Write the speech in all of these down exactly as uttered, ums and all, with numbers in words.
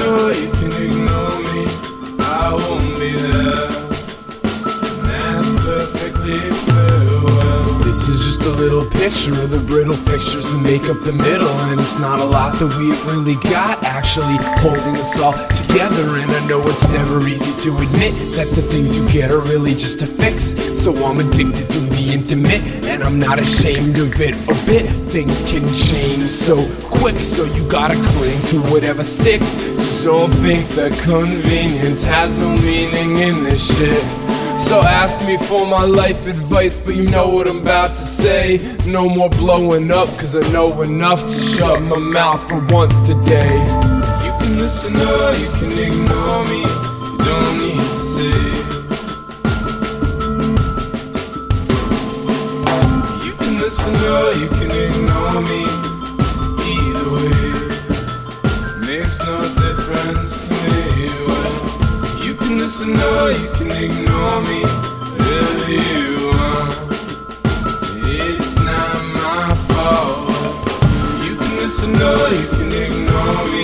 or you can ignore me, I won't be there. And that's perfectly farewell. This is just a little picture of the brittle fixtures that make up the middle. And it's not a lot that we've really got actually holding us all together. And I know it's never easy to admit that the things you get are really just a fix. So I'm addicted to the intimate, and I'm not ashamed of it a bit. Things can change so quick, so you gotta cling to whatever sticks. Just don't think that convenience has no meaning in this shit. So ask me for my life advice, but you know what I'm about to say. No more blowing up, cause I know enough to shut my mouth for once today. You can listen or you can ignore me, you don't need to say. You can listen or you can ignore me, either way makes no difference to me. Well, you can listen or you can ignore me, whatever you want. It's not my fault. You can listen or you can ignore me.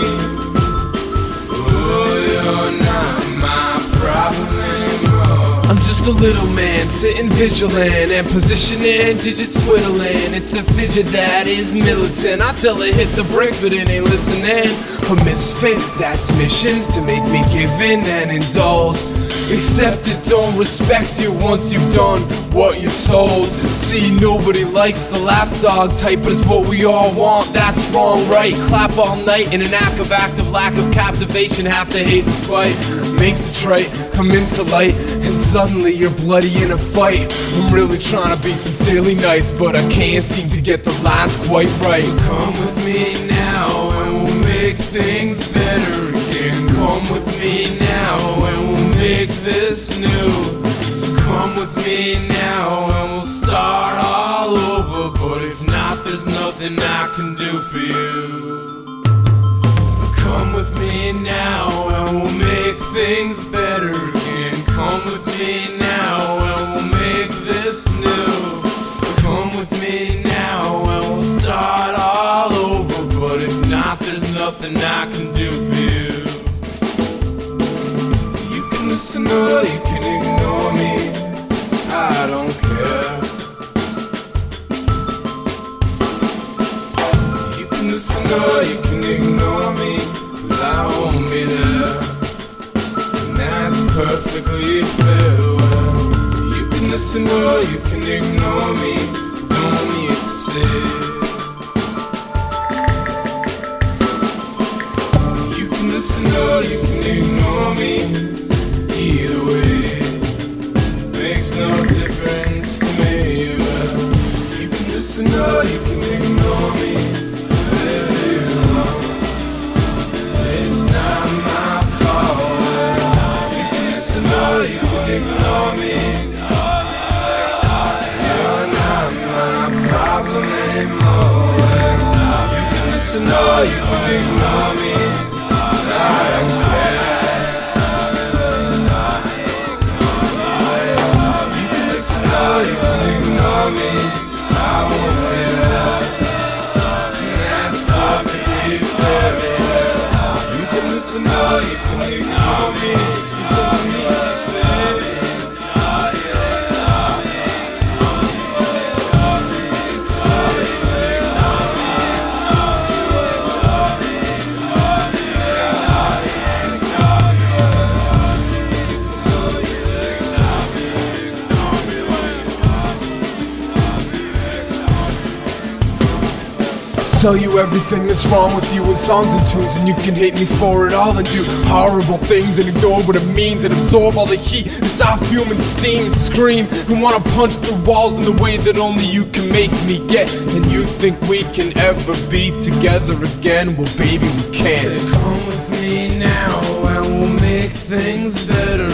Oh, you're not my problem anymore. I'm just a little man sitting vigilant and positioning, digits twiddling. It's a fidget that is militant. I tell it hit the brakes, but it ain't listening. A misfit, that's missions to make me give in and indulge. Except it don't respect you once you've done what you're told. See, nobody likes the lapdog type, but it's what we all want. That's wrong, right? Clap all night in an act of active lack of captivation. Have to hate this fight makes it trite come into light, and suddenly you're bloody in a fight. I'm really trying to be sincerely nice, but I can't seem to get the lines quite right. So come with me now and we'll make things better again. Come with me now and we'll make this new. So come with me now and we'll start all over. But if not, there's nothing I can do for you. Come with me now and we'll make things better again. Come with me now and we'll make this new. Come with me now and we'll start all over. But if not, there's nothing I can do for you. You can listen or you can ignore me, I don't care. You can listen or you can ignore me, cause I won't be there. And that's perfectly fair. Well, you can listen or you can ignore me, don't need to say. You can listen or you can ignore me, either way makes no difference to me. Well, you can listen or you can ignore me, whatever you want. It's not my fault. You can listen or you can ignore me. You're not my problem anymore. You can listen or you can ignore me, I don't care. You can listen or you can ignore me, I won't be there. And that's perfectly fair. You can listen or you can ignore me, you don't need to say. Tell you everything that's wrong with you in songs and tunes, and you can hate me for it all and do horrible things and ignore what it means and absorb all the heat as I fume and steam and scream and wanna punch through walls in the way that only you can make me get. And you think we can ever be together again? Well, baby, we can't. Come with me now and we'll make things better